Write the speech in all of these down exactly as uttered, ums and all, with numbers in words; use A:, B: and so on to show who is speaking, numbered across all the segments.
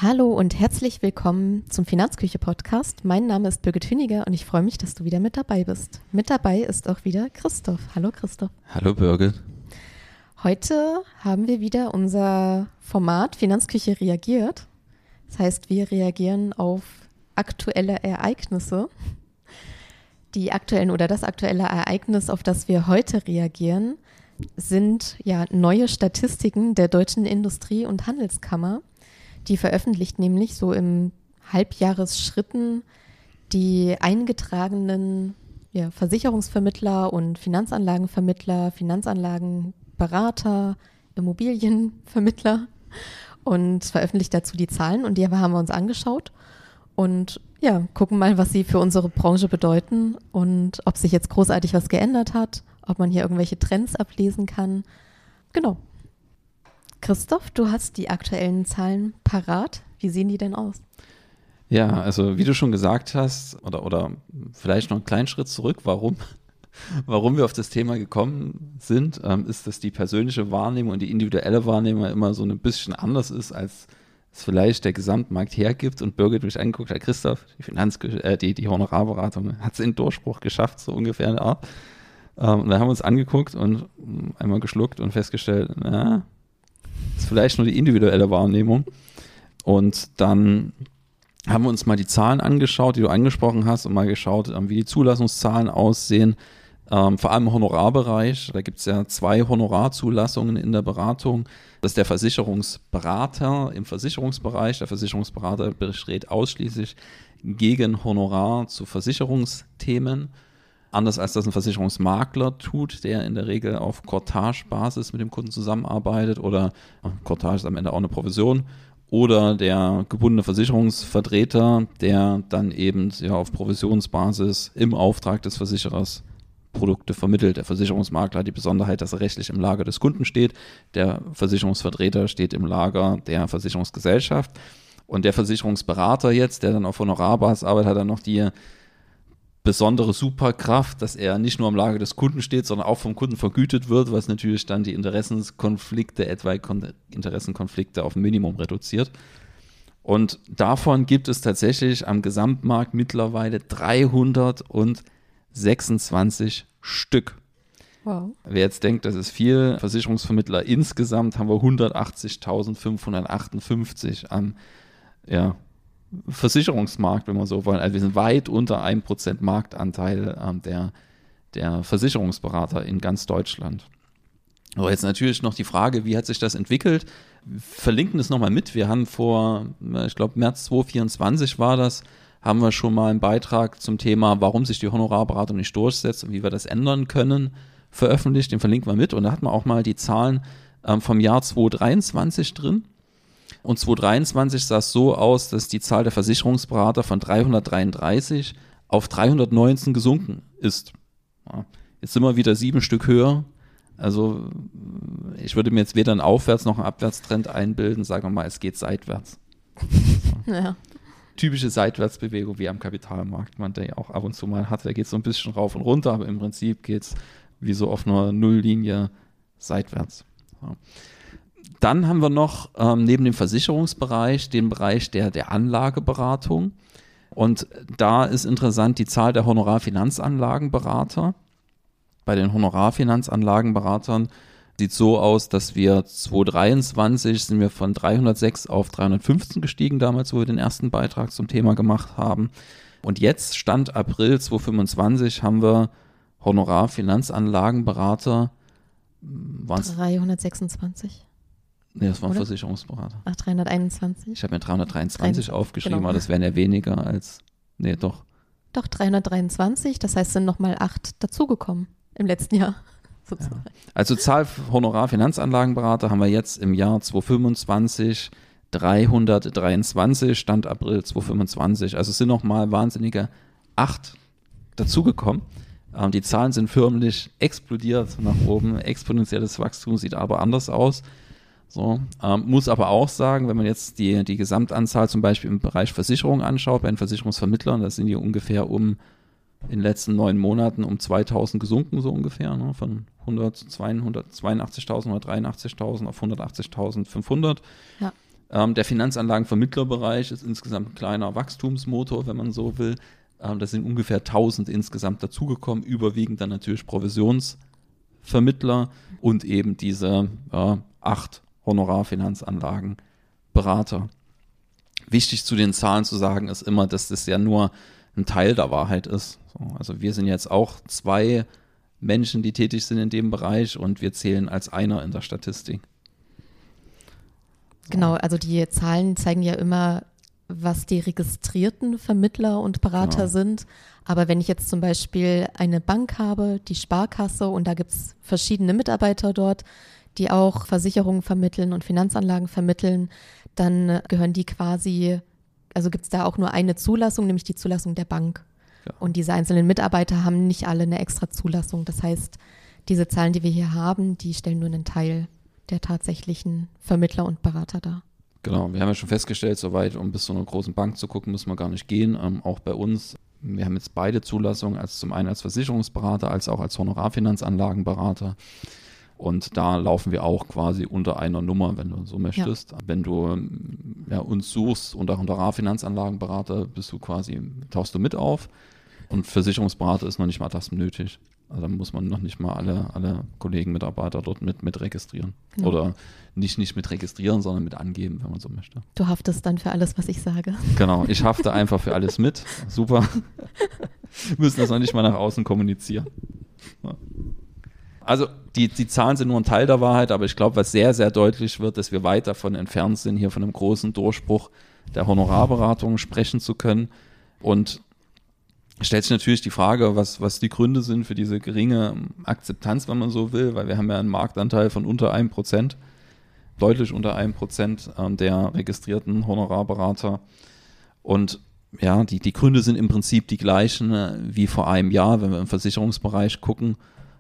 A: Hallo und herzlich willkommen zum Finanzküche-Podcast. Mein Name ist Birgit Hüniger und ich freue mich, dass du wieder mit dabei bist. Mit dabei ist auch wieder Christoph. Hallo Christoph.
B: Hallo Birgit.
A: Heute haben wir wieder unser Format Finanzküche reagiert. Das heißt, wir reagieren auf aktuelle Ereignisse. Die aktuellen oder das aktuelle Ereignis, auf das wir heute reagieren, sind ja neue Statistiken der Deutschen Industrie- und Handelskammer. Die veröffentlicht nämlich so im Halbjahresschritten die eingetragenen ja, Versicherungsvermittler und Finanzanlagenvermittler, Finanzanlagenberater, Immobilienvermittler und veröffentlicht dazu die Zahlen und die haben wir uns angeschaut und ja, gucken mal, was sie für unsere Branche bedeuten und ob sich jetzt großartig was geändert hat, ob man hier irgendwelche Trends ablesen kann. Genau. Christoph, du hast die aktuellen Zahlen parat. Wie sehen die denn aus?
B: Ja, also wie du schon gesagt hast, oder, oder vielleicht noch einen kleinen Schritt zurück, warum, warum wir auf das Thema gekommen sind, ähm, ist, dass die persönliche Wahrnehmung und die individuelle Wahrnehmung immer so ein bisschen anders ist, als es vielleicht der Gesamtmarkt hergibt. Und Birgit mich angeguckt hat, Christoph, die Finanz, äh, die, die Honorarberatung hat es in Durchbruch geschafft, so ungefähr in der Art. Ähm, und dann haben wir uns angeguckt und einmal geschluckt und festgestellt, na, das ist vielleicht nur die individuelle Wahrnehmung. Und dann haben wir uns mal die Zahlen angeschaut, die du angesprochen hast, und mal geschaut, wie die Zulassungszahlen aussehen, ähm, vor allem im Honorarbereich. Da gibt es ja zwei Honorarzulassungen in der Beratung. Das ist der Versicherungsberater im Versicherungsbereich. Der Versicherungsberater besteht ausschließlich gegen Honorar zu Versicherungsthemen. Anders als das ein Versicherungsmakler tut, der in der Regel auf Courtage-Basis mit dem Kunden zusammenarbeitet oder Courtage ist am Ende auch eine Provision oder der gebundene Versicherungsvertreter, der dann eben ja auf Provisionsbasis im Auftrag des Versicherers Produkte vermittelt. Der Versicherungsmakler hat die Besonderheit, dass er rechtlich im Lager des Kunden steht. Der Versicherungsvertreter steht im Lager der Versicherungsgesellschaft. Und der Versicherungsberater jetzt, der dann auf Honorarbasis arbeitet, hat dann noch die besondere Superkraft, dass er nicht nur am Lager des Kunden steht, sondern auch vom Kunden vergütet wird, was natürlich dann die Interessenkonflikte, etwaige Kon- Interessenkonflikte auf ein Minimum reduziert. Und davon gibt es tatsächlich am Gesamtmarkt mittlerweile dreihundertsechsundzwanzig Stück.
A: Wow.
B: Wer jetzt denkt, das ist viel, Versicherungsvermittler insgesamt haben wir hundertachtzigtausendfünfhundertachtundfünfzig am ja, Versicherungsmarkt, wenn wir so wollen. Also wir sind weit unter einem Prozent Marktanteil ähm, der, der Versicherungsberater in ganz Deutschland. Aber jetzt natürlich noch die Frage, wie hat sich das entwickelt? Wir verlinken das nochmal mit. Wir haben vor, ich glaube März zweitausendvierundzwanzig war das, haben wir schon mal einen Beitrag zum Thema, warum sich die Honorarberatung nicht durchsetzt und wie wir das ändern können, veröffentlicht. Den verlinken wir mit. Und da hat man auch mal die Zahlen ähm, vom Jahr zweitausenddreiundzwanzig drin. Und zweitausenddreiundzwanzig sah es so aus, dass die Zahl der Versicherungsberater von dreihundertdreiunddreißig auf dreihundertneunzehn gesunken ist. Ja, jetzt sind wir wieder sieben Stück höher. Also ich würde mir jetzt weder einen Aufwärts- noch einen Abwärtstrend einbilden. Sagen wir mal, es geht seitwärts. So.
A: Ja.
B: Typische Seitwärtsbewegung wie am Kapitalmarkt, man der ja auch ab und zu mal hat. Da geht es so ein bisschen rauf und runter, aber im Prinzip geht es wie so auf einer Nulllinie seitwärts. Ja. Dann haben wir noch ähm, neben dem Versicherungsbereich den Bereich der, der Anlageberatung. Und da ist interessant die Zahl der Honorarfinanzanlagenberater. Bei den Honorarfinanzanlagenberatern sieht es so aus, dass wir zweitausenddreiundzwanzig sind wir von dreihundertsechs auf dreihundertfünfzehn gestiegen, damals, wo wir den ersten Beitrag zum Thema gemacht haben. Und jetzt, Stand April zweitausendfünfundzwanzig, haben wir Honorarfinanzanlagenberater.
A: dreihundertsechsundzwanzig.
B: Nee, das war ein
A: Oder?
B: Versicherungsberater.
A: Ach, dreihunderteinundzwanzig.
B: Ich habe mir dreihundertdreiundzwanzig
A: Drein-
B: aufgeschrieben,
A: genau.
B: aber das wären ja weniger als, nee, doch.
A: Doch, dreihundertdreiundzwanzig. Das heißt, sind nochmal acht dazugekommen im letzten Jahr. Sozusagen.
B: Ja. Also Zahl Honorarfinanzanlagenberater haben wir jetzt im Jahr zweitausendfünfundzwanzig dreihundertdreiundzwanzig, Stand April zweitausendfünfundzwanzig. Also es sind nochmal wahnsinnige acht dazugekommen. Ähm, die Zahlen sind förmlich explodiert nach oben. Exponentielles Wachstum sieht aber anders aus. So, ähm, muss aber auch sagen, wenn man jetzt die, die Gesamtanzahl zum Beispiel im Bereich Versicherung anschaut, bei den Versicherungsvermittlern, da sind die ungefähr um in den letzten neun Monaten um zweitausend gesunken, so ungefähr, ne, von hundertzweiundachtzigtausend, hundertdreiundachtzigtausend auf hundertachtzigtausendfünfhundert.
A: Ja.
B: Ähm, der Finanzanlagenvermittlerbereich ist insgesamt ein kleiner Wachstumsmotor, wenn man so will. Ähm, da sind ungefähr tausend insgesamt dazugekommen, überwiegend dann natürlich Provisionsvermittler und eben diese äh, acht Honorarfinanzanlagenberater. Wichtig zu den Zahlen zu sagen ist immer, dass das ja nur ein Teil der Wahrheit ist. So, also wir sind jetzt auch zwei Menschen, die tätig sind in dem Bereich und wir zählen als einer in der Statistik. So.
A: Genau, also die Zahlen zeigen ja immer, was die registrierten Vermittler und Berater genau. sind. Aber wenn ich jetzt zum Beispiel eine Bank habe, die Sparkasse, und da gibt es verschiedene Mitarbeiter dort, die auch Versicherungen vermitteln und Finanzanlagen vermitteln, dann gehören die quasi, also gibt es da auch nur eine Zulassung, nämlich die Zulassung der Bank. Ja. Und diese einzelnen Mitarbeiter haben nicht alle eine extra Zulassung. Das heißt, diese Zahlen, die wir hier haben, die stellen nur einen Teil der tatsächlichen Vermittler und Berater dar.
B: Genau, wir haben ja schon festgestellt, soweit, um bis zu einer großen Bank zu gucken, müssen wir gar nicht gehen. Ähm, auch bei uns, wir haben jetzt beide Zulassungen, als zum einen als Versicherungsberater, als auch als Honorarfinanzanlagenberater. Und da laufen wir auch quasi unter einer Nummer, wenn du so möchtest. Ja. Wenn du ja, uns suchst unter Honorarfinanzanlagenberater, bist du quasi, tauchst du mit auf. Und Versicherungsberater ist noch nicht mal das nötig. Also da muss man noch nicht mal alle, alle Kollegen, Mitarbeiter dort mit, mit registrieren. Genau. Oder nicht, nicht mit registrieren, sondern mit angeben, wenn man so möchte.
A: Du haftest dann für alles, was ich sage.
B: Genau, ich hafte einfach für alles mit. Super. Wir müssen das noch nicht mal nach außen kommunizieren. Ja. Also die, die Zahlen sind nur ein Teil der Wahrheit, aber ich glaube, was sehr, sehr deutlich wird, dass wir weit davon entfernt sind, hier von einem großen Durchbruch der Honorarberatung sprechen zu können. Und stellt sich natürlich die Frage, was, was die Gründe sind für diese geringe Akzeptanz, wenn man so will, weil wir haben ja einen Marktanteil von unter einem Prozent, deutlich unter einem Prozent ähm, der registrierten Honorarberater. Und ja, die, die Gründe sind im Prinzip die gleichen äh, wie vor einem Jahr, wenn wir im Versicherungsbereich gucken.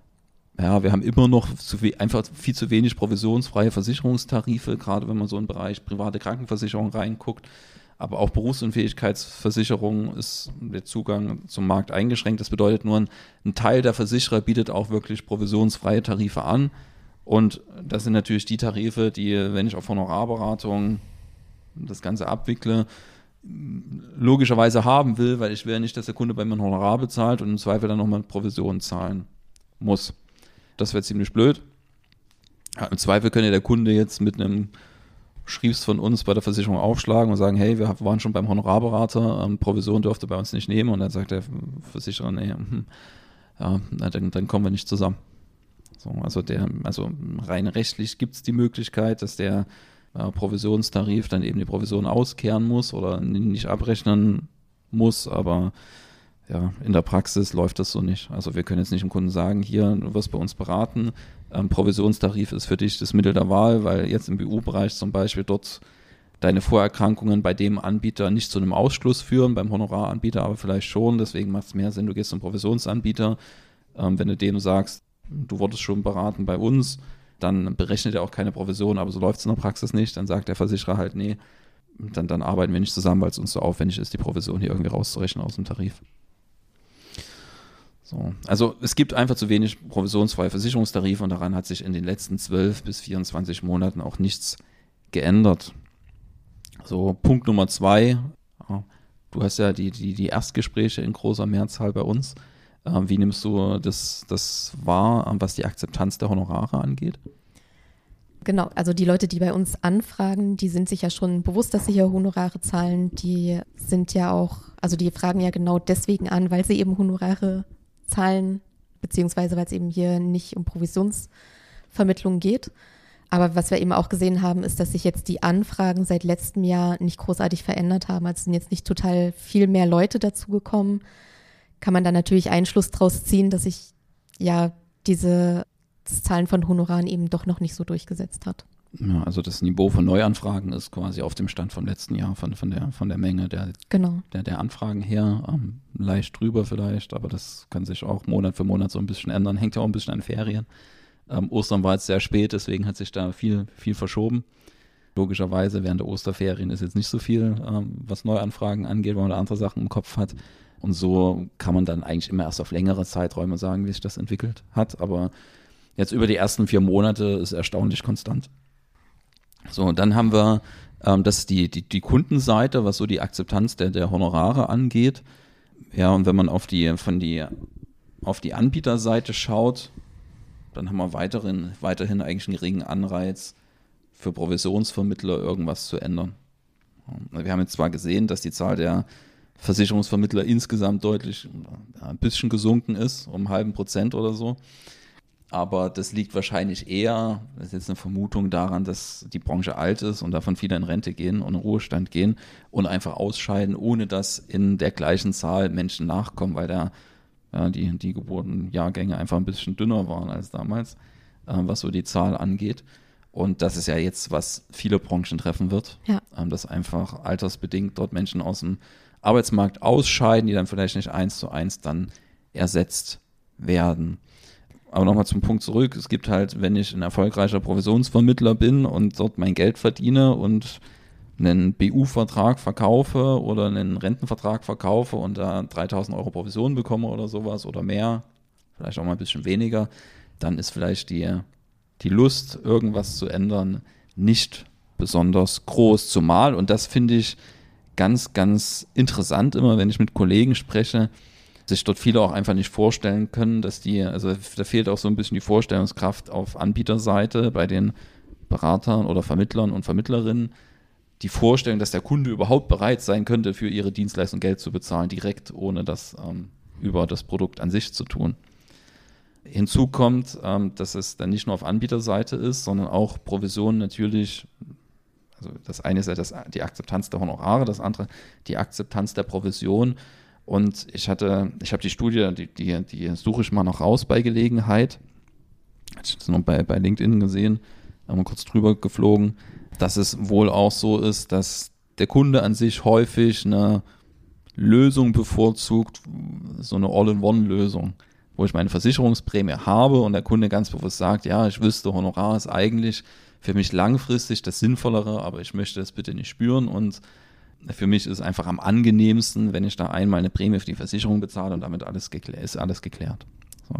B: Ja, wir haben immer noch zu viel, einfach viel zu wenig provisionsfreie Versicherungstarife, gerade wenn man so in den Bereich private Krankenversicherung reinguckt. Aber auch Berufsunfähigkeitsversicherung ist der Zugang zum Markt eingeschränkt. Das bedeutet nur, ein, ein Teil der Versicherer bietet auch wirklich provisionsfreie Tarife an. Und das sind natürlich die Tarife, die, wenn ich auf Honorarberatung das Ganze abwickle, logischerweise haben will, weil ich will ja nicht, dass der Kunde bei mir ein Honorar bezahlt und im Zweifel dann nochmal eine Provision zahlen muss. Das wäre ziemlich blöd. Ja, im Zweifel könnte der Kunde jetzt mit einem Schriebs von uns bei der Versicherung aufschlagen und sagen, hey, wir waren schon beim Honorarberater, ähm, Provision dürfte bei uns nicht nehmen. Und dann sagt der Versicherer, nee, hm, ja, dann, dann kommen wir nicht zusammen. So, also, der, also rein rechtlich gibt es die Möglichkeit, dass der äh, Provisionstarif dann eben die Provision auskehren muss oder nicht abrechnen muss, aber ja, in der Praxis läuft das so nicht. Also wir können jetzt nicht dem Kunden sagen, hier, du wirst bei uns beraten, ähm, Provisionstarif ist für dich das Mittel der Wahl, weil jetzt im B U-Bereich zum Beispiel dort deine Vorerkrankungen bei dem Anbieter nicht zu einem Ausschluss führen, beim Honoraranbieter aber vielleicht schon, deswegen macht es mehr Sinn, du gehst zum Provisionsanbieter, ähm, wenn du dem sagst, du wurdest schon beraten bei uns, dann berechnet er auch keine Provision, aber so läuft es in der Praxis nicht, dann sagt der Versicherer halt, nee, dann, dann arbeiten wir nicht zusammen, weil es uns so aufwendig ist, die Provision hier irgendwie rauszurechnen aus dem Tarif. So. Also es gibt einfach zu wenig provisionsfreie Versicherungstarife und daran hat sich in den letzten zwölf bis vierundzwanzig Monaten auch nichts geändert. So, Punkt Nummer zwei, du hast ja die, die, die Erstgespräche in großer Mehrzahl bei uns. Wie nimmst du das, das wahr, was die Akzeptanz der Honorare angeht?
A: Genau, also die Leute, die bei uns anfragen, die sind sich ja schon bewusst, dass sie hier Honorare zahlen. Die sind ja auch, also die fragen ja genau deswegen an, weil sie eben Honorare zahlen, beziehungsweise weil es eben hier nicht um Provisionsvermittlung geht. Aber was wir eben auch gesehen haben, ist, dass sich jetzt die Anfragen seit letztem Jahr nicht großartig verändert haben. Also sind jetzt nicht total viel mehr Leute dazugekommen. Kann man dann natürlich Einschluss draus ziehen, dass sich ja diese das Zahlen von Honoraren eben doch noch nicht so durchgesetzt hat.
B: Ja, also das Niveau von Neuanfragen ist quasi auf dem Stand vom letzten Jahr, von, von, der, von der Menge der,
A: genau.
B: der, der Anfragen her. Ähm, leicht drüber vielleicht, aber das kann sich auch Monat für Monat so ein bisschen ändern. Hängt ja auch ein bisschen an Ferien. Ähm, Ostern war jetzt sehr spät, deswegen hat sich da viel, viel verschoben. Logischerweise während der Osterferien ist jetzt nicht so viel, ähm, was Neuanfragen angeht, weil man da andere Sachen im Kopf hat. Und so kann man dann eigentlich immer erst auf längere Zeiträume sagen, wie sich das entwickelt hat. Aber jetzt über die ersten vier Monate ist erstaunlich konstant. So, und dann haben wir Ähm, das ist die, die, die Kundenseite, was so die Akzeptanz der, der Honorare angeht. Ja, und wenn man auf die, von die, auf die Anbieterseite schaut, dann haben wir weiterhin, weiterhin eigentlich einen geringen Anreiz für Provisionsvermittler irgendwas zu ändern. Wir haben jetzt zwar gesehen, dass die Zahl der Versicherungsvermittler insgesamt deutlich ja, ein bisschen gesunken ist, um einen halben Prozent oder so. Aber das liegt wahrscheinlich eher, das ist jetzt eine Vermutung daran, dass die Branche alt ist und davon viele in Rente gehen und in Ruhestand gehen und einfach ausscheiden, ohne dass in der gleichen Zahl Menschen nachkommen, weil da ja, die, die Geburtenjahrgänge einfach ein bisschen dünner waren als damals, äh, was so die Zahl angeht. Und das ist ja jetzt, was viele Branchen treffen wird,
A: ja.
B: ähm, dass einfach altersbedingt dort Menschen aus dem Arbeitsmarkt ausscheiden, die dann vielleicht nicht eins zu eins dann ersetzt werden. Aber nochmal zum Punkt zurück, es gibt halt, wenn ich ein erfolgreicher Provisionsvermittler bin und dort mein Geld verdiene und einen B U-Vertrag verkaufe oder einen Rentenvertrag verkaufe und da dreitausend Euro Provision bekomme oder sowas oder mehr, vielleicht auch mal ein bisschen weniger, dann ist vielleicht die, die Lust, irgendwas zu ändern, nicht besonders groß. Zumal, und das finde ich ganz, ganz interessant immer, wenn ich mit Kollegen spreche, sich dort viele auch einfach nicht vorstellen können, dass die, also da fehlt auch so ein bisschen die Vorstellungskraft auf Anbieterseite bei den Beratern oder Vermittlern und Vermittlerinnen, die Vorstellung, dass der Kunde überhaupt bereit sein könnte, für ihre Dienstleistung Geld zu bezahlen, direkt, ohne das ähm, über das Produkt an sich zu tun. Hinzu kommt, ähm, dass es dann nicht nur auf Anbieterseite ist, sondern auch Provisionen natürlich, also das eine ist ja das, die Akzeptanz der Honorare, das andere die Akzeptanz der Provision. Und ich hatte, ich habe die Studie, die, die, die suche ich mal noch raus bei Gelegenheit. Hatte ich das noch bei, bei LinkedIn gesehen, haben wir kurz drüber geflogen, dass es wohl auch so ist, dass der Kunde an sich häufig eine Lösung bevorzugt, so eine All-in-One-Lösung, wo ich meine Versicherungsprämie habe und der Kunde ganz bewusst sagt, ja, ich wüsste, Honorar ist eigentlich für mich langfristig das Sinnvollere, aber ich möchte es bitte nicht spüren und für mich ist es einfach am angenehmsten, wenn ich da einmal eine Prämie für die Versicherung bezahle und damit alles geklärt, ist alles geklärt. So.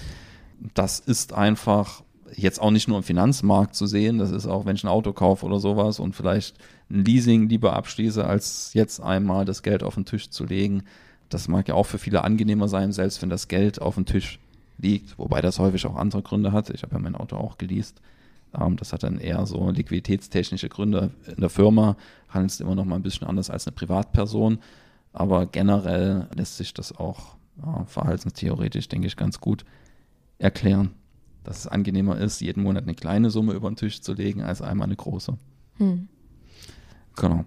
B: Das ist einfach jetzt auch nicht nur im Finanzmarkt zu sehen, das ist auch, wenn ich ein Auto kaufe oder sowas und vielleicht ein Leasing lieber abschließe, als jetzt einmal das Geld auf den Tisch zu legen. Das mag ja auch für viele angenehmer sein, selbst wenn das Geld auf dem Tisch liegt, wobei das häufig auch andere Gründe hat. Ich habe ja mein Auto auch geleast. Das hat dann eher so liquiditätstechnische Gründe. In der Firma handelt es immer noch mal ein bisschen anders als eine Privatperson, aber generell lässt sich das auch ja, verhaltenstheoretisch, denke ich, ganz gut erklären, dass es angenehmer ist, jeden Monat eine kleine Summe über den Tisch zu legen, als einmal eine große. Hm. Genau.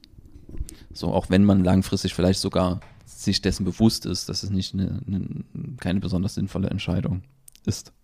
B: So, auch wenn man langfristig vielleicht sogar sich dessen bewusst ist, dass es nicht eine, eine, keine besonders sinnvolle Entscheidung ist.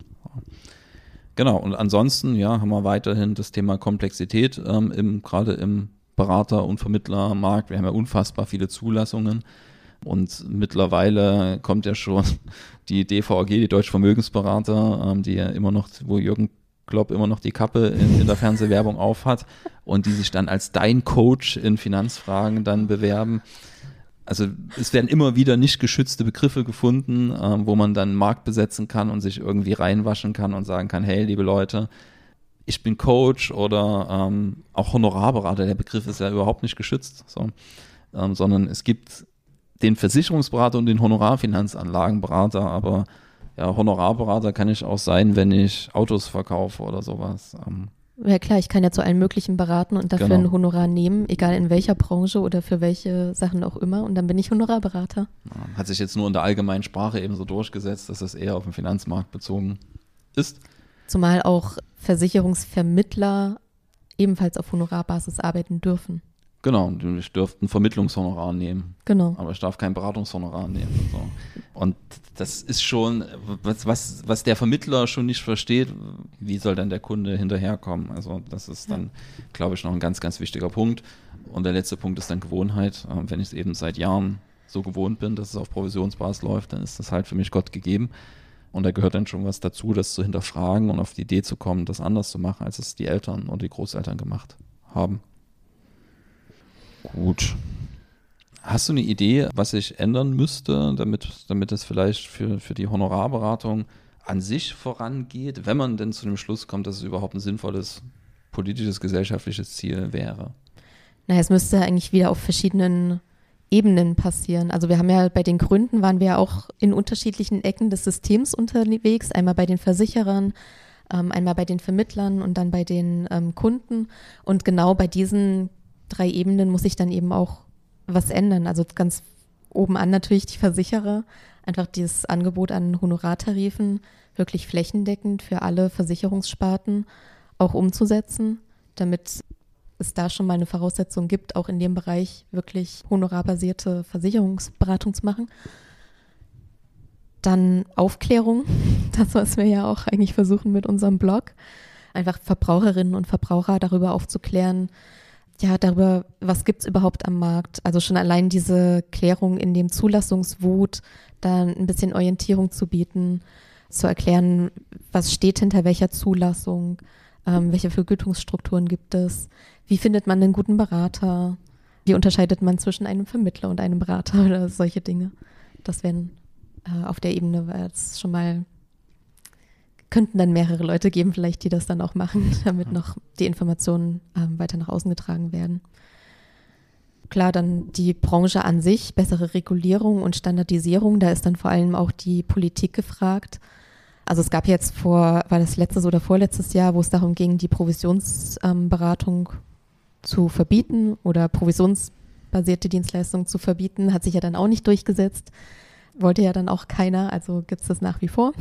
B: Genau, und ansonsten ja, haben wir weiterhin das Thema Komplexität, ähm, im, gerade im Berater- und Vermittlermarkt. Wir haben ja unfassbar viele Zulassungen und mittlerweile kommt ja schon die D V A G, die Deutsche Vermögensberater, ähm, die ja immer noch, wo Jürgen Klopp immer noch die Kappe in, in der Fernsehwerbung aufhat und die sich dann als dein Coach in Finanzfragen dann bewerben. Also es werden immer wieder nicht geschützte Begriffe gefunden, ähm, wo man dann einen Markt besetzen kann und sich irgendwie reinwaschen kann und sagen kann, hey, liebe Leute, ich bin Coach oder ähm, auch Honorarberater, der Begriff ist ja überhaupt nicht geschützt, so, ähm, sondern es gibt den Versicherungsberater und den Honorarfinanzanlagenberater, aber ja, Honorarberater kann ich auch sein, wenn ich Autos verkaufe oder sowas. Ähm,
A: Ja klar, ich kann ja zu allen möglichen beraten und dafür
B: Genau.
A: ein Honorar nehmen, egal in welcher Branche oder für welche Sachen auch immer. Und dann bin ich Honorarberater.
B: ja, hat sich jetzt nur in der allgemeinen Sprache eben so durchgesetzt, dass das eher auf den Finanzmarkt bezogen ist.
A: Zumal auch Versicherungsvermittler ebenfalls auf Honorarbasis arbeiten dürfen.
B: Genau, ich dürfte ein Vermittlungshonorar nehmen.
A: Genau.
B: Aber ich darf kein Beratungshonorar nehmen. So. Und das ist schon, was, was, was der Vermittler schon nicht versteht, wie soll dann der Kunde hinterherkommen? Also das ist dann, ja. glaube ich, noch ein ganz, ganz wichtiger Punkt. Und der letzte Punkt ist dann Gewohnheit. Wenn ich es eben seit Jahren so gewohnt bin, dass es auf Provisionsbasis läuft, dann ist das halt für mich Gott gegeben. Und da gehört dann schon was dazu, das zu hinterfragen und auf die Idee zu kommen, das anders zu machen, als es die Eltern und die Großeltern gemacht haben. Gut. Hast du eine Idee, was sich ändern müsste, damit, damit es vielleicht für, für die Honorarberatung an sich vorangeht, wenn man denn zu dem Schluss kommt, dass es überhaupt ein sinnvolles politisches, gesellschaftliches Ziel wäre?
A: Naja, es müsste eigentlich wieder auf verschiedenen Ebenen passieren. Also wir haben ja bei den Gründen waren wir ja auch in unterschiedlichen Ecken des Systems unterwegs, einmal bei den Versicherern, ähm, einmal bei den Vermittlern und dann bei den ähm, Kunden. Und genau bei diesen drei Ebenen muss sich dann eben auch was ändern. Also ganz oben an natürlich die Versicherer, einfach dieses Angebot an Honorartarifen wirklich flächendeckend für alle Versicherungssparten auch umzusetzen, damit es da schon mal eine Voraussetzung gibt, auch in dem Bereich wirklich honorarbasierte Versicherungsberatung zu machen. Dann Aufklärung, das, was wir ja auch eigentlich versuchen mit unserem Blog, einfach Verbraucherinnen und Verbraucher darüber aufzuklären, ja, darüber, was gibt es überhaupt am Markt. Also schon allein diese Klärung in dem Zulassungswut, da ein bisschen Orientierung zu bieten, zu erklären, was steht hinter welcher Zulassung, ähm, welche Vergütungsstrukturen gibt es, wie findet man einen guten Berater, wie unterscheidet man zwischen einem Vermittler und einem Berater oder solche Dinge. Das wären äh, auf der Ebene jetzt schon mal, könnten dann mehrere Leute geben vielleicht, die das dann auch machen, damit noch die Informationen ähm, weiter nach außen getragen werden. Klar, dann die Branche an sich, bessere Regulierung und Standardisierung, da ist dann vor allem auch die Politik gefragt. Also es gab jetzt vor, war das letztes oder vorletztes Jahr, wo es darum ging, die Provisionsberatung ähm, zu verbieten oder provisionsbasierte Dienstleistungen zu verbieten, hat sich ja dann auch nicht durchgesetzt. Wollte ja dann auch keiner, also gibt es das nach wie vor.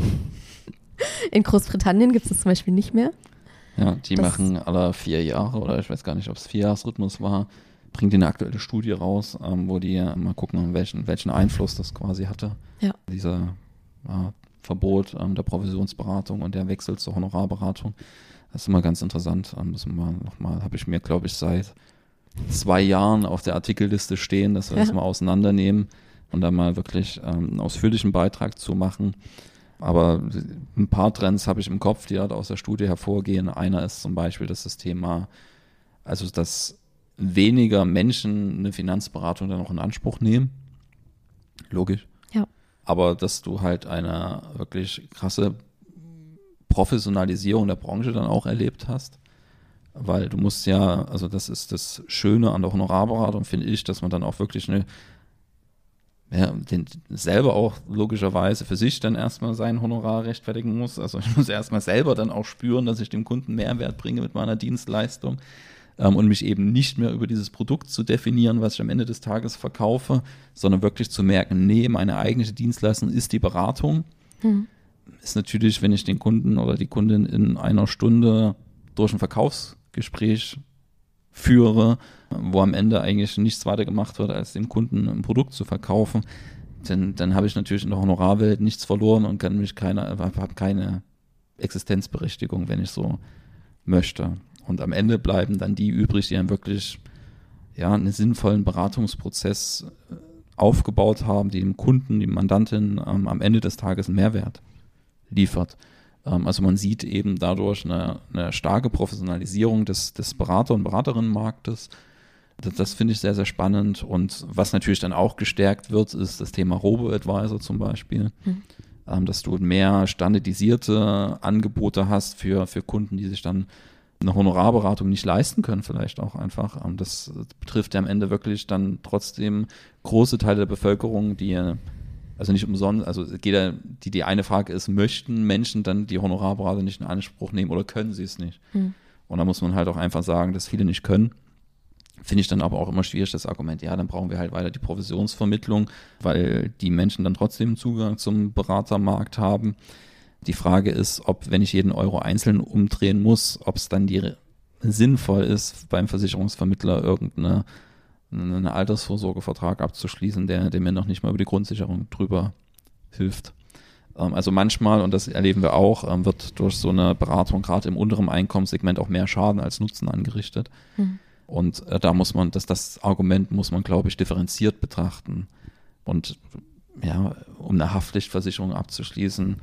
A: In Großbritannien gibt es das zum Beispiel nicht mehr.
B: Ja, die
A: das
B: machen alle vier Jahre, oder ich weiß gar nicht, ob es Vierjahresrhythmus war, bringt die eine aktuelle Studie raus, ähm, wo die mal gucken, welchen, welchen Einfluss das quasi hatte.
A: Ja.
B: Dieser äh, Verbot ähm, der Provisionsberatung und der Wechsel zur Honorarberatung. Das ist immer ganz interessant. Ähm, müssen wir nochmal, habe ich mir, glaube ich, seit zwei Jahren auf der Artikelliste stehen, dass wir ja. das mal auseinandernehmen und da mal wirklich ähm, einen ausführlichen Beitrag zu machen. Aber ein paar Trends habe ich im Kopf, die halt aus der Studie hervorgehen. Einer ist zum Beispiel, dass das Thema, also dass weniger Menschen eine Finanzberatung dann auch in Anspruch nehmen. Logisch.
A: Ja.
B: Aber dass du halt eine wirklich krasse Professionalisierung der Branche dann auch erlebt hast. Weil du musst ja, also das ist das Schöne an der Honorarberatung, finde ich, dass man dann auch wirklich eine ja, den selber auch logischerweise für sich dann erstmal sein Honorar rechtfertigen muss. Also ich muss erstmal selber dann auch spüren, dass ich dem Kunden Mehrwert bringe mit meiner Dienstleistung ähm, und mich eben nicht mehr über dieses Produkt zu definieren, was ich am Ende des Tages verkaufe, sondern wirklich zu merken, nee, meine eigentliche Dienstleistung ist die Beratung. Mhm. Ist natürlich, wenn ich den Kunden oder die Kundin in einer Stunde durch ein Verkaufsgespräch führe, wo am Ende eigentlich nichts weiter gemacht wird, als dem Kunden ein Produkt zu verkaufen, dann, dann habe ich natürlich in der Honorarwelt nichts verloren und kann mich keine, habe keine Existenzberechtigung, wenn ich so möchte. Und am Ende bleiben dann die übrig, die dann wirklich ja, einen sinnvollen Beratungsprozess aufgebaut haben, die dem Kunden, die Mandantin ähm, am Ende des Tages einen Mehrwert liefert. Also man sieht eben dadurch eine, eine starke Professionalisierung des, des Berater- und Beraterinnenmarktes. Das, das finde ich sehr, sehr spannend. Und was natürlich dann auch gestärkt wird, ist das Thema Robo-Advisor zum Beispiel. Mhm. Ähm, dass du mehr standardisierte Angebote hast für, für Kunden, die sich dann eine Honorarberatung nicht leisten können, vielleicht auch einfach. Ähm, das betrifft ja am Ende wirklich dann trotzdem große Teile der Bevölkerung, die also nicht umsonst, also geht ja, die, die eine Frage ist, möchten Menschen dann die Honorarberatung nicht in Anspruch nehmen oder können sie es nicht? Hm. Und da muss man halt auch einfach sagen, dass viele nicht können. Finde ich dann aber auch immer schwierig, das Argument, ja, dann brauchen wir halt weiter die Provisionsvermittlung, weil die Menschen dann trotzdem Zugang zum Beratermarkt haben. Die Frage ist, ob, wenn ich jeden Euro einzeln umdrehen muss, ob es dann die, sinnvoll ist, beim Versicherungsvermittler irgendeine einen Altersvorsorgevertrag abzuschließen, der, der mir noch nicht mal über die Grundsicherung drüber hilft. Ähm, also manchmal, und das erleben wir auch, ähm, wird durch so eine Beratung gerade im unteren Einkommenssegment auch mehr Schaden als Nutzen angerichtet. Mhm. Und äh, da muss man, das, das Argument muss man, glaube ich, differenziert betrachten. Und ja, um eine Haftpflichtversicherung abzuschließen,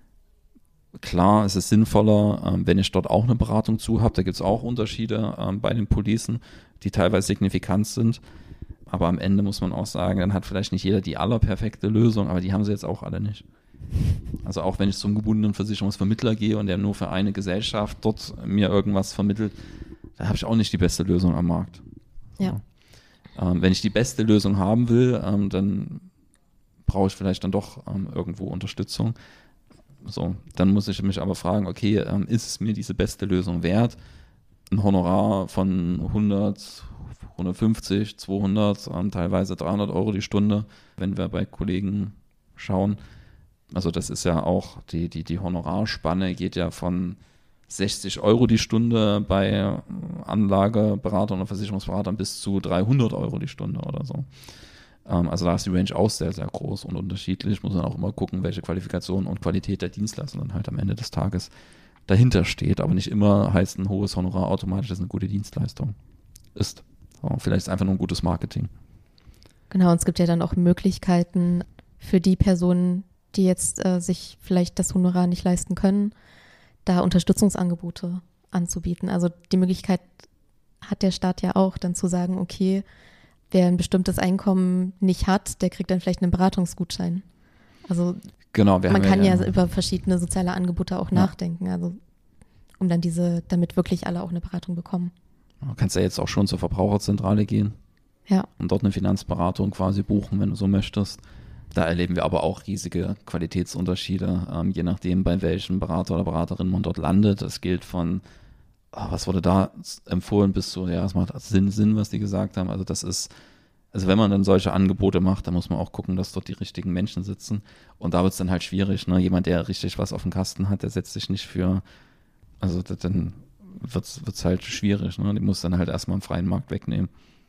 B: klar, es ist sinnvoller, ähm, wenn ich dort auch eine Beratung zu habe. Da gibt es auch Unterschiede ähm, bei den Policen, die teilweise signifikant sind. Aber am Ende muss man auch sagen, dann hat vielleicht nicht jeder die allerperfekte Lösung, aber die haben sie jetzt auch alle nicht. Also auch wenn ich zum gebundenen Versicherungsvermittler gehe und der nur für eine Gesellschaft dort mir irgendwas vermittelt, da habe ich auch nicht die beste Lösung am Markt.
A: Ja.
B: Ähm, wenn ich die beste Lösung haben will, ähm, dann brauche ich vielleicht dann doch ähm, irgendwo Unterstützung. So, dann muss ich mich aber fragen, okay, ähm, ist es mir diese beste Lösung wert? Ein Honorar von hundert, hundertfünfzig, zweihundert, ähm, teilweise dreihundert Euro die Stunde, wenn wir bei Kollegen schauen. Also das ist ja auch, die, die, die Honorarspanne geht ja von sechzig Euro die Stunde bei Anlageberatern oder Versicherungsberatern bis zu dreihundert Euro die Stunde oder so. Ähm, also da ist die Range auch sehr, sehr groß und unterschiedlich. Muss man auch immer gucken, welche Qualifikation und Qualität der Dienstleistung dann halt am Ende des Tages dahinter steht. Aber nicht immer heißt ein hohes Honorar automatisch, dass es eine gute Dienstleistung ist. So, vielleicht ist es einfach nur ein gutes Marketing.
A: Genau, und es gibt ja dann auch Möglichkeiten für die Personen, die jetzt äh, sich vielleicht das Honorar nicht leisten können, da Unterstützungsangebote anzubieten. Also die Möglichkeit hat der Staat ja auch, dann zu sagen, okay, wer ein bestimmtes Einkommen nicht hat, der kriegt dann vielleicht einen Beratungsgutschein. Also
B: genau, wir
A: man
B: haben
A: kann ja,
B: ja
A: ja über verschiedene soziale Angebote auch ja. nachdenken, also um dann diese, damit wirklich alle auch eine Beratung bekommen.
B: Du kannst ja jetzt auch schon zur Verbraucherzentrale gehen
A: ja.
B: und dort eine Finanzberatung quasi buchen, wenn du so möchtest. Da erleben wir aber auch riesige Qualitätsunterschiede, ähm, je nachdem, bei welchem Berater oder Beraterin man dort landet. Es gilt von, oh, was wurde da empfohlen, bis zu, ja, es macht Sinn, Sinn, was die gesagt haben. Also das ist, also wenn man dann solche Angebote macht, dann muss man auch gucken, dass dort die richtigen Menschen sitzen. Und da wird es dann halt schwierig, ne? Jemand, der richtig was auf dem Kasten hat, der setzt sich nicht für, also das, dann wird es halt schwierig, ne? Die muss dann halt erstmal einen freien Markt wegnehmen.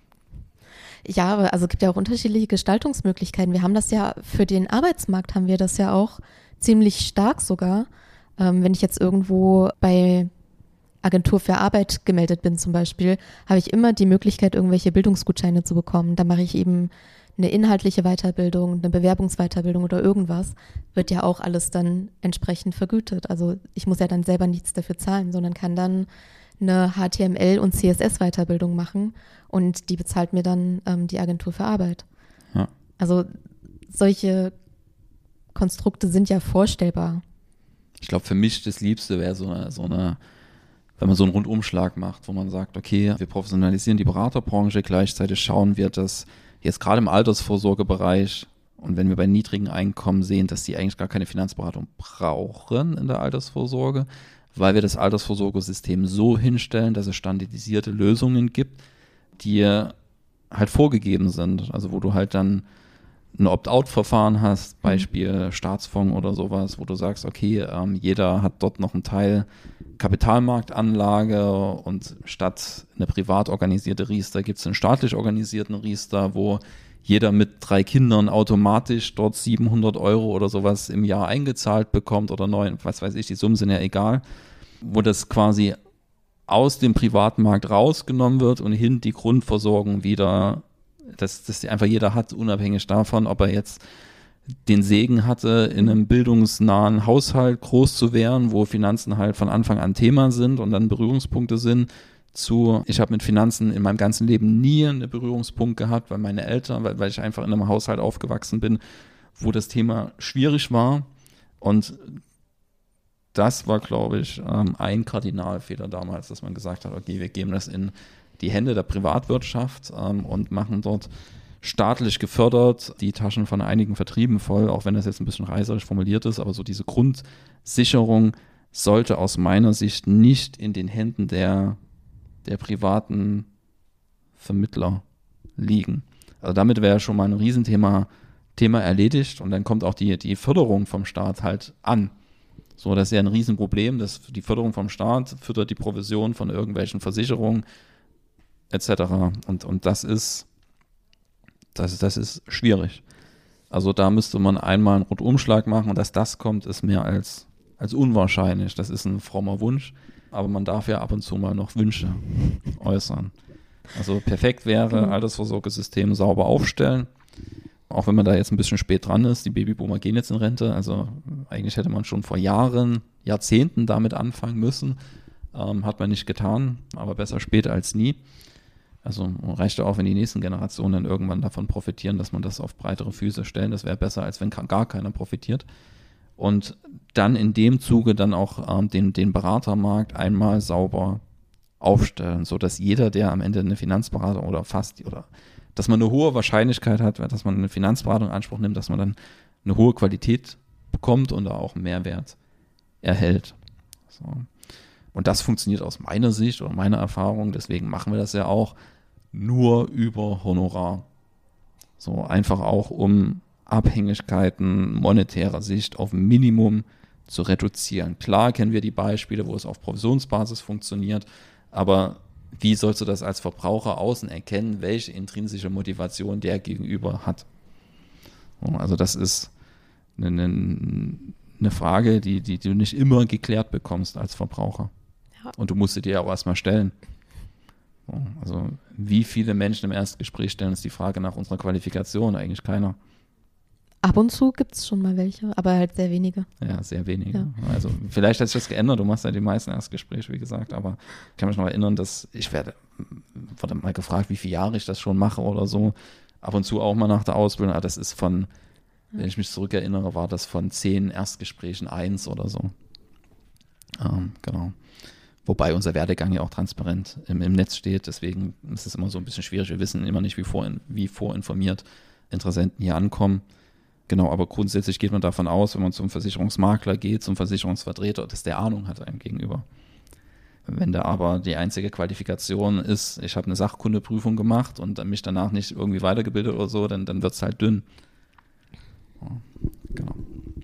A: Ja, aber also es gibt ja auch unterschiedliche Gestaltungsmöglichkeiten. Wir haben das ja für den Arbeitsmarkt haben wir das ja auch ziemlich stark sogar. Ähm, wenn ich jetzt irgendwo bei Agentur für Arbeit gemeldet bin zum Beispiel, habe ich immer die Möglichkeit, irgendwelche Bildungsgutscheine zu bekommen. Da mache ich eben eine inhaltliche Weiterbildung, eine Bewerbungsweiterbildung oder irgendwas, wird ja auch alles dann entsprechend vergütet. Also ich muss ja dann selber nichts dafür zahlen, sondern kann dann eine H T M L- und C S S-Weiterbildung machen und die bezahlt mir dann ähm, die Agentur für Arbeit.
B: Ja.
A: Also solche Konstrukte sind ja vorstellbar.
B: Ich glaube, für mich das Liebste wäre so eine, so eine, wenn man so einen Rundumschlag macht, wo man sagt, okay, wir professionalisieren die Beraterbranche, gleichzeitig schauen wir, dass jetzt gerade im Altersvorsorgebereich und wenn wir bei niedrigen Einkommen sehen, dass die eigentlich gar keine Finanzberatung brauchen in der Altersvorsorge, weil wir das Altersvorsorgesystem so hinstellen, dass es standardisierte Lösungen gibt, die halt vorgegeben sind. Also wo du halt dann ein Opt-out-Verfahren hast, Beispiel Staatsfonds oder sowas, wo du sagst, okay, ähm, jeder hat dort noch einen Teil Kapitalmarktanlage und statt eine privat organisierte Riester gibt es einen staatlich organisierten Riester, wo jeder mit drei Kindern automatisch dort siebenhundert Euro oder sowas im Jahr eingezahlt bekommt oder neun, was weiß ich, die Summen sind ja egal, wo das quasi aus dem Privatmarkt rausgenommen wird und hin die Grundversorgung wieder, dass das einfach jeder hat, unabhängig davon, ob er jetzt den Segen hatte, in einem bildungsnahen Haushalt groß zu werden, wo Finanzen halt von Anfang an Thema sind und dann Berührungspunkte sind, zu, ich habe mit Finanzen in meinem ganzen Leben nie einen Berührungspunkt gehabt, weil meine Eltern, weil, weil ich einfach in einem Haushalt aufgewachsen bin, wo das Thema schwierig war. Und das war, glaube ich, ein Kardinalfehler damals, dass man gesagt hat, okay, wir geben das in die Hände der Privatwirtschaft und machen dort staatlich gefördert die Taschen von einigen Vertrieben voll, auch wenn das jetzt ein bisschen reißerisch formuliert ist, aber so diese Grundsicherung sollte aus meiner Sicht nicht in den Händen der der privaten Vermittler liegen. Also damit wäre schon mal ein Riesenthema Thema erledigt und dann kommt auch die, die Förderung vom Staat halt an. So, das ist ja ein Riesenproblem, dass die Förderung vom Staat füttert die Provision von irgendwelchen Versicherungen et cetera. Und, und das ist, das, das ist schwierig. Also da müsste man einmal einen Rundumschlag machen und dass das kommt, ist mehr als, als unwahrscheinlich. Das ist ein frommer Wunsch. Aber man darf ja ab und zu mal noch Wünsche äußern. Also perfekt wäre, Altersvorsorgesystem sauber aufstellen, auch wenn man da jetzt ein bisschen spät dran ist. Die Babyboomer gehen jetzt in Rente, also eigentlich hätte man schon vor Jahren, Jahrzehnten damit anfangen müssen. Ähm, hat man nicht getan, aber besser spät als nie. Also reicht ja auch, wenn die nächsten Generationen dann irgendwann davon profitieren, dass man das auf breitere Füße stellen. Das wäre besser, als wenn gar keiner profitiert. und dann in dem Zuge dann auch ähm, den, den Beratermarkt einmal sauber aufstellen, sodass jeder, der am Ende eine Finanzberatung oder fast, oder dass man eine hohe Wahrscheinlichkeit hat, dass man eine Finanzberatung in Anspruch nimmt, dass man dann eine hohe Qualität bekommt und da auch einen Mehrwert erhält. So. Und das funktioniert aus meiner Sicht oder meiner Erfahrung, deswegen machen wir das ja auch nur über Honorar. So einfach auch, um Abhängigkeiten monetärer Sicht auf ein Minimum zu reduzieren. Klar kennen wir die Beispiele, wo es auf Provisionsbasis funktioniert, aber wie sollst du das als Verbraucher außen erkennen, welche intrinsische Motivation der Gegenüber hat? Also das ist eine, eine Frage, die, die, die du nicht immer geklärt bekommst als Verbraucher. Ja. Und du musst sie dir auch erstmal stellen. Also wie viele Menschen im Erstgespräch stellen uns die Frage nach unserer Qualifikation? Eigentlich keiner.
A: Ab und zu gibt es schon mal welche, aber halt sehr wenige.
B: Ja, sehr wenige. Ja. Also vielleicht hat sich das geändert, du machst ja die meisten Erstgespräche, wie gesagt, aber ich kann mich noch erinnern, dass ich werde, wurde mal gefragt, wie viele Jahre ich das schon mache oder so. Ab und zu auch mal nach der Ausbildung, aber das ist von, ja. wenn ich mich zurückerinnere, war das von zehn Erstgesprächen eins oder so. Ähm, genau. Wobei unser Werdegang ja auch transparent im, im Netz steht, deswegen ist es immer so ein bisschen schwierig. Wir wissen immer nicht, wie, vor, wie vorinformiert Interessenten hier ankommen. Genau, aber grundsätzlich geht man davon aus, wenn man zum Versicherungsmakler geht, zum Versicherungsvertreter, dass der Ahnung hat einem gegenüber. Wenn da aber die einzige Qualifikation ist, ich habe eine Sachkundeprüfung gemacht und mich danach nicht irgendwie weitergebildet oder so, dann, dann wird es halt dünn. Ja, genau.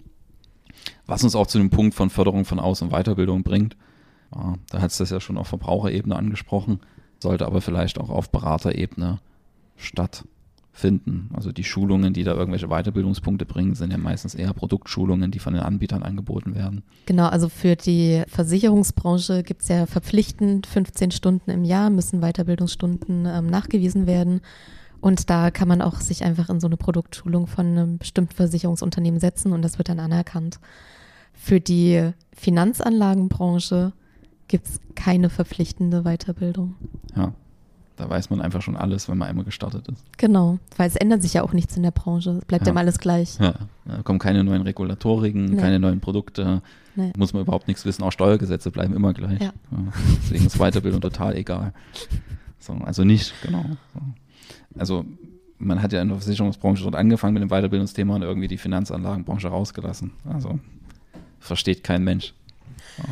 B: Was uns auch zu dem Punkt von Förderung von Aus- und Weiterbildung bringt, ja, da hat es das ja schon auf Verbraucherebene angesprochen, sollte aber vielleicht auch auf Beraterebene stattfinden. Also die Schulungen, die da irgendwelche Weiterbildungspunkte bringen, sind ja meistens eher Produktschulungen, die von den Anbietern angeboten werden.
A: Genau, also für die Versicherungsbranche gibt es ja verpflichtend fünfzehn Stunden im Jahr, müssen Weiterbildungsstunden ähm, nachgewiesen werden. Und da kann man auch sich einfach in so eine Produktschulung von einem bestimmten Versicherungsunternehmen setzen und das wird dann anerkannt. Für die Finanzanlagenbranche gibt es keine verpflichtende Weiterbildung.
B: Ja. Da weiß man einfach schon alles, wenn man einmal gestartet ist.
A: Genau, weil es ändert sich ja auch nichts in der Branche. Es bleibt ja immer alles gleich.
B: Ja, da kommen keine neuen Regulatoriken, nee. keine neuen Produkte. Nee. Muss man überhaupt nichts wissen. Auch Steuergesetze bleiben immer gleich. Ja. Ja, deswegen ist Weiterbildung total egal. So, also nicht, genau. So. Also man hat ja in der Versicherungsbranche dort angefangen mit dem Weiterbildungsthema und irgendwie die Finanzanlagenbranche rausgelassen. Also versteht kein Mensch. So.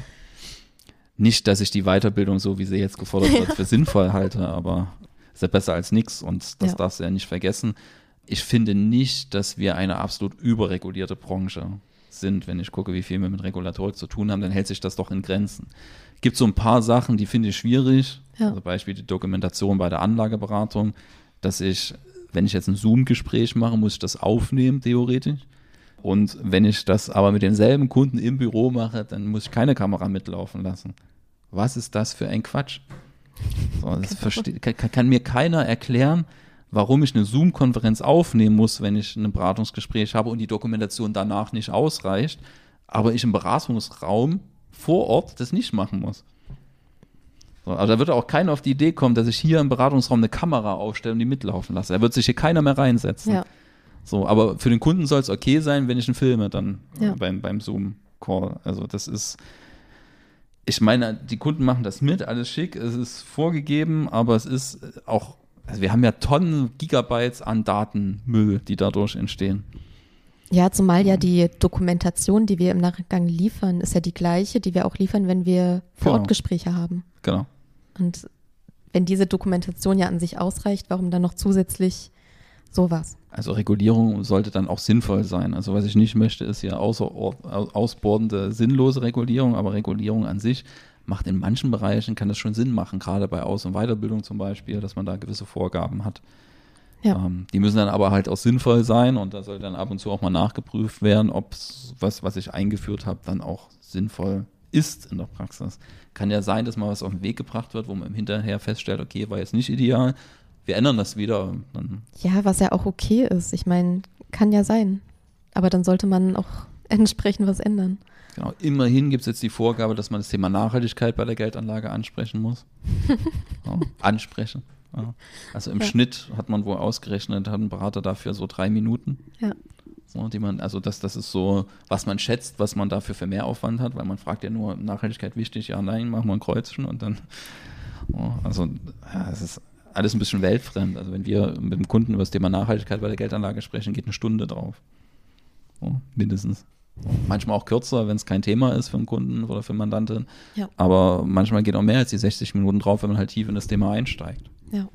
B: Nicht, dass ich die Weiterbildung, so wie sie jetzt gefordert wird, für sinnvoll halte, aber ist ja besser als nichts und das ja. darfst du ja nicht vergessen. Ich finde nicht, dass wir eine absolut überregulierte Branche sind. Wenn ich gucke, wie viel wir mit Regulatorik zu tun haben, dann hält sich das doch in Grenzen. Es gibt so ein paar Sachen, die finde ich schwierig. Ja. Also Beispiel die Dokumentation bei der Anlageberatung, dass ich, wenn ich jetzt ein Zoom-Gespräch mache, muss ich das aufnehmen, theoretisch. Und wenn ich das aber mit denselben Kunden im Büro mache, dann muss ich keine Kamera mitlaufen lassen. Was ist das für ein Quatsch? So, das verste- kann, kann mir keiner erklären, warum ich eine Zoom-Konferenz aufnehmen muss, wenn ich ein Beratungsgespräch habe und die Dokumentation danach nicht ausreicht, aber ich im Beratungsraum vor Ort das nicht machen muss. So, also da wird auch keiner auf die Idee kommen, dass ich hier im Beratungsraum eine Kamera aufstelle und die mitlaufen lasse. Da wird sich hier keiner mehr reinsetzen. Ja. So, aber für den Kunden soll es okay sein, wenn ich ihn filme dann ja. äh, beim, beim Zoom-Call. Also das ist, ich meine, die Kunden machen das mit, alles schick, es ist vorgegeben, aber es ist auch, also wir haben ja Tonnen, Gigabytes an Datenmüll, die dadurch entstehen.
A: Ja, zumal ja die Dokumentation, die wir im Nachgang liefern, ist ja die gleiche, die wir auch liefern, wenn wir Vor-Ort-Gespräche genau. haben.
B: Genau.
A: Und wenn diese Dokumentation ja an sich ausreicht, warum dann noch zusätzlich sowas?
B: Also Regulierung sollte dann auch sinnvoll sein. Also was ich nicht möchte, ist ja außer, ausbordende, sinnlose Regulierung, aber Regulierung an sich macht in manchen Bereichen, kann das schon Sinn machen, gerade bei Aus- und Weiterbildung zum Beispiel, dass man da gewisse Vorgaben hat. Ja. Ähm, die müssen dann aber halt auch sinnvoll sein und da soll dann ab und zu auch mal nachgeprüft werden, ob was, was ich eingeführt habe, dann auch sinnvoll ist in der Praxis. Kann ja sein, dass mal was auf den Weg gebracht wird, wo man hinterher feststellt, okay, war jetzt nicht ideal, wir ändern das wieder. Dann
A: ja, was ja auch okay ist. Ich meine, kann ja sein. Aber dann sollte man auch entsprechend was ändern.
B: Genau. Immerhin gibt es jetzt die Vorgabe, dass man das Thema Nachhaltigkeit bei der Geldanlage ansprechen muss. Ja, ansprechen. Ja. Also im ja. Schnitt hat man wohl ausgerechnet, hat ein Berater dafür so drei Minuten.
A: Ja.
B: So, die man, also das, das ist so, was man schätzt, was man dafür für Mehraufwand hat, weil man fragt ja nur, Nachhaltigkeit wichtig, ja, nein, machen wir ein Kreuzchen und dann, oh, also ja, es ist alles ein bisschen weltfremd. Also wenn wir mit dem Kunden über das Thema Nachhaltigkeit bei der Geldanlage sprechen, geht eine Stunde drauf. Oh, mindestens. Manchmal auch kürzer, wenn es kein Thema ist für einen Kunden oder für einen Mandanten.
A: Ja.
B: Aber manchmal geht auch mehr als die sechzig Minuten drauf, wenn man halt tief in das Thema einsteigt.
A: Ja.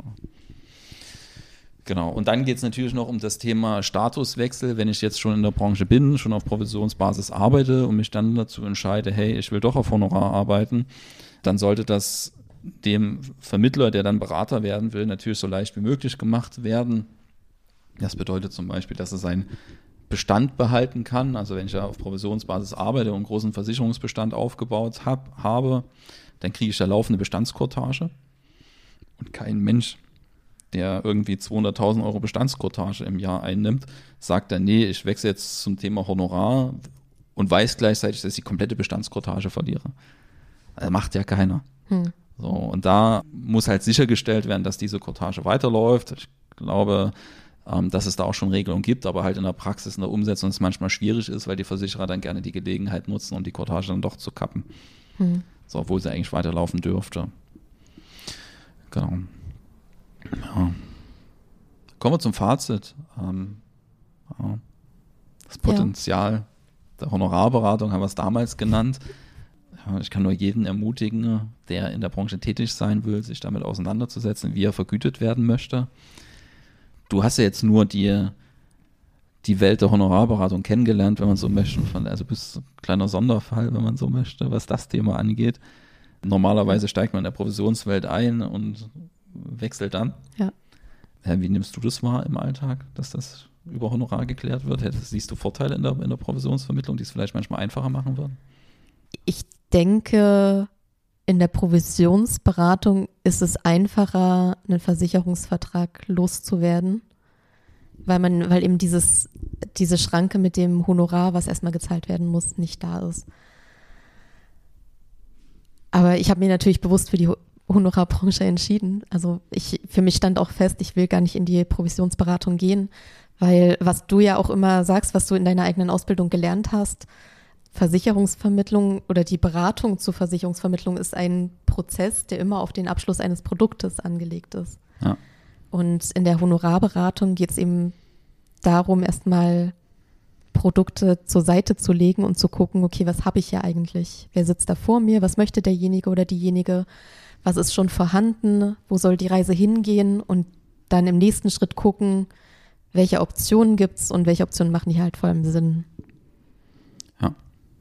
B: Genau. Und dann geht es natürlich noch um das Thema Statuswechsel. Wenn ich jetzt schon in der Branche bin, schon auf Provisionsbasis arbeite und mich dann dazu entscheide, hey, ich will doch auf Honorar arbeiten, dann sollte das dem Vermittler, der dann Berater werden will, natürlich so leicht wie möglich gemacht werden. Das bedeutet zum Beispiel, dass er sein Bestand behalten kann. Also wenn ich ja auf Provisionsbasis arbeite und einen großen Versicherungsbestand aufgebaut hab, habe, dann kriege ich da laufende Bestandskortage. Und kein Mensch, der irgendwie zweihunderttausend Euro Bestandskortage im Jahr einnimmt, sagt dann, nee, ich wechsle jetzt zum Thema Honorar und weiß gleichzeitig, dass ich die komplette Bestandskortage verliere. Das macht ja keiner. Hm. So, und da muss halt sichergestellt werden, dass diese Kortage weiterläuft. Ich glaube, dass es da auch schon Regelungen gibt, aber halt in der Praxis, in der Umsetzung es manchmal schwierig ist, weil die Versicherer dann gerne die Gelegenheit nutzen, um die Kortage dann doch zu kappen. Hm. So, obwohl sie eigentlich weiterlaufen dürfte. Genau. Ja. Kommen wir zum Fazit. Ähm, ja. Das Potenzial ja. der Honorarberatung haben wir es damals genannt. Ja, ich kann nur jeden ermutigen, der in der Branche tätig sein will, sich damit auseinanderzusetzen, wie er vergütet werden möchte. Du hast ja jetzt nur die, die Welt der Honorarberatung kennengelernt, wenn man so möchte. Also bist ein kleiner Sonderfall, wenn man so möchte, was das Thema angeht. Normalerweise steigt man in der Provisionswelt ein und wechselt dann.
A: Ja.
B: Wie nimmst du das wahr im Alltag, dass das über Honorar geklärt wird? Siehst du Vorteile in der, in der Provisionsvermittlung, die es vielleicht manchmal einfacher machen würden?
A: Ich denke, in der Provisionsberatung ist es einfacher, einen Versicherungsvertrag loszuwerden, weil man, weil eben dieses, diese Schranke mit dem Honorar, was erstmal gezahlt werden muss, nicht da ist. Aber ich habe mir natürlich bewusst für die Honorarbranche entschieden. Also ich, für mich stand auch fest, ich will gar nicht in die Provisionsberatung gehen, weil was du ja auch immer sagst, was du in deiner eigenen Ausbildung gelernt hast, Versicherungsvermittlung oder die Beratung zur Versicherungsvermittlung ist ein Prozess, der immer auf den Abschluss eines Produktes angelegt ist.
B: Ja.
A: Und in der Honorarberatung geht es eben darum, erstmal Produkte zur Seite zu legen und zu gucken, okay, was habe ich hier eigentlich? Wer sitzt da vor mir? Was möchte derjenige oder diejenige? Was ist schon vorhanden? Wo soll die Reise hingehen? Und dann im nächsten Schritt gucken, welche Optionen gibt es und welche Optionen machen hier halt vor allem Sinn.
B: Ja.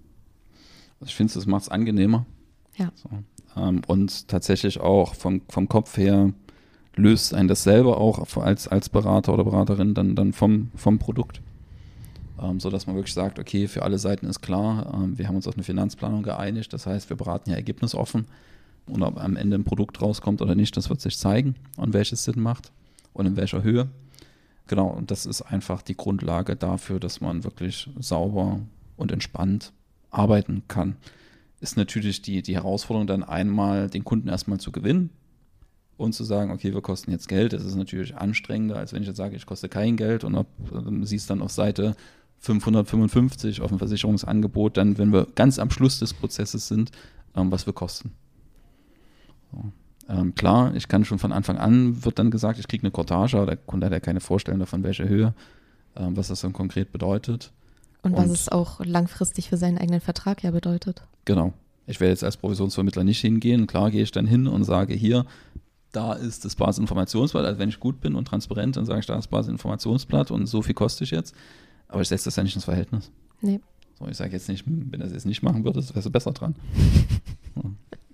B: Ich finde, das macht es angenehmer.
A: Ja.
B: So. Ähm, und tatsächlich auch vom, vom Kopf her löst einen das selber auch als, als Berater oder Beraterin dann, dann vom, vom Produkt. Ähm, so dass man wirklich sagt, okay, für alle Seiten ist klar, ähm, wir haben uns auf eine Finanzplanung geeinigt, das heißt, wir beraten ja ergebnisoffen und ob am Ende ein Produkt rauskommt oder nicht, das wird sich zeigen und welches Sinn macht und in welcher Höhe. Genau, und das ist einfach die Grundlage dafür, dass man wirklich sauber und entspannt arbeiten kann. Ist natürlich die, die Herausforderung dann einmal, den Kunden erstmal zu gewinnen und zu sagen, okay, wir kosten jetzt Geld. Das ist natürlich anstrengender, als wenn ich jetzt sage, ich koste kein Geld und ob, du siehst dann auf Seite fünfhundertfünfundfünfzig auf dem Versicherungsangebot, dann, wenn wir ganz am Schluss des Prozesses sind, ähm, was wir kosten. So. Ähm, klar, ich kann schon von Anfang an, wird dann gesagt, ich kriege eine Kortage, aber der Kunde hat ja keine Vorstellung davon, welche Höhe, ähm, was das dann konkret bedeutet.
A: Und was und, es auch langfristig für seinen eigenen Vertrag ja bedeutet.
B: Genau. Ich werde jetzt als Provisionsvermittler nicht hingehen. Klar gehe ich dann hin und sage, hier, da ist das Basisinformationsblatt. Also wenn ich gut bin und transparent, dann sage ich, da ist das Basisinformationsblatt und so viel koste ich jetzt. Aber ich setze das ja nicht ins Verhältnis.
A: Nee.
B: So, ich sage jetzt nicht, wenn das jetzt nicht machen würdest, wärst du besser dran. Ja.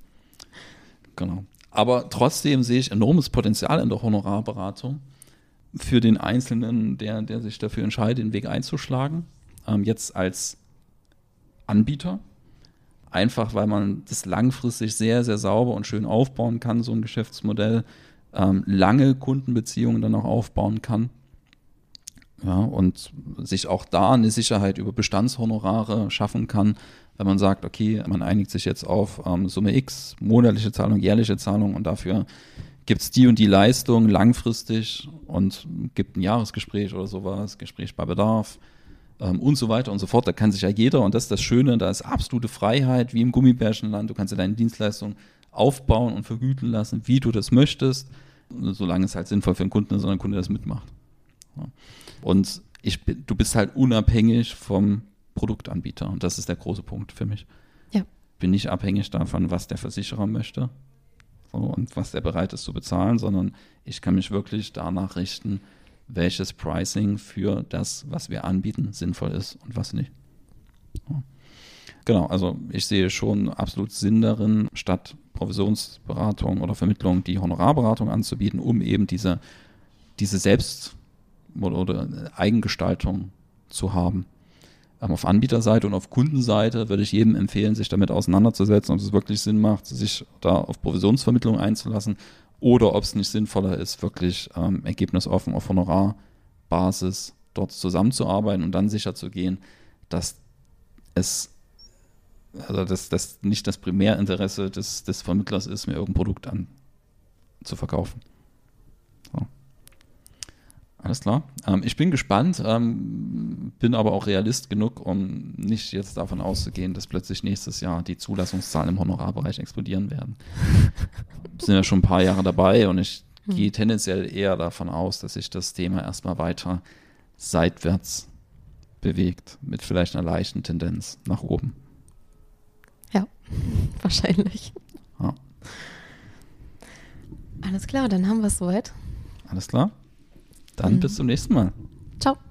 B: Genau. Aber trotzdem sehe ich enormes Potenzial in der Honorarberatung für den Einzelnen, der, der sich dafür entscheidet, den Weg einzuschlagen. Ähm, jetzt als Anbieter. Einfach, weil man das langfristig sehr, sehr sauber und schön aufbauen kann, so ein Geschäftsmodell. Ähm, lange Kundenbeziehungen dann auch aufbauen kann. Ja, und sich auch da eine Sicherheit über Bestandshonorare schaffen kann, wenn man sagt, okay, man einigt sich jetzt auf ähm, Summe X, monatliche Zahlung, jährliche Zahlung und dafür gibt es die und die Leistung langfristig und gibt ein Jahresgespräch oder sowas, Gespräch bei Bedarf. ähm, und so weiter und so fort. Da kann sich ja jeder, und das ist das Schöne, da ist absolute Freiheit, wie im Gummibärchenland. Du kannst ja deine Dienstleistung aufbauen und vergüten lassen, wie du das möchtest, solange es halt sinnvoll für den Kunden ist und der Kunde das mitmacht. Ja. Und ich bin, du bist halt unabhängig vom Produktanbieter und das ist der große Punkt für mich.
A: Ja.
B: Bin nicht abhängig davon, was der Versicherer möchte, so, und was der bereit ist zu bezahlen, sondern ich kann mich wirklich danach richten, welches Pricing für das, was wir anbieten, sinnvoll ist und was nicht. Ja. Genau, also ich sehe schon absolut Sinn darin, statt Provisionsberatung oder Vermittlung die Honorarberatung anzubieten, um eben diese, diese Selbst- oder, oder Eigengestaltung zu haben. Ähm, auf Anbieterseite und auf Kundenseite würde ich jedem empfehlen, sich damit auseinanderzusetzen, ob es wirklich Sinn macht, sich da auf Provisionsvermittlung einzulassen oder ob es nicht sinnvoller ist, wirklich ähm, ergebnisoffen auf Honorarbasis dort zusammenzuarbeiten und dann sicher zu gehen, dass es also dass das nicht das Primärinteresse des, des Vermittlers ist, mir irgendein Produkt an zu verkaufen. So. Alles klar. Ähm, ich bin gespannt, ähm, bin aber auch Realist genug, um nicht jetzt davon auszugehen, dass plötzlich nächstes Jahr die Zulassungszahlen im Honorarbereich explodieren werden. Wir sind ja schon ein paar Jahre dabei und ich hm. gehe tendenziell eher davon aus, dass sich das Thema erstmal weiter seitwärts bewegt, mit vielleicht einer leichten Tendenz nach oben.
A: Ja, wahrscheinlich.
B: Ja.
A: Alles klar, dann haben wir es soweit.
B: Alles klar. Dann mhm. bis zum nächsten Mal.
A: Ciao.